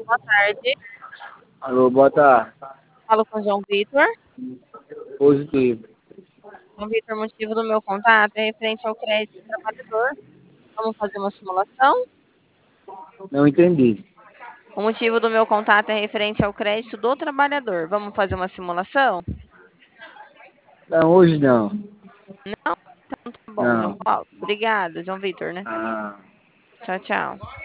Boa tarde. Alô, boa tarde. Falo com o João Vitor. Positivo. João Vitor, o motivo do meu contato é referente ao crédito do trabalhador. Vamos fazer uma simulação? Não entendi. O motivo do meu contato é referente ao crédito do trabalhador. Vamos fazer uma simulação? Não, hoje não. Não? Então tá bom, João Não. Paulo. Obrigada, João Vitor, né? Ah. Tchau, tchau.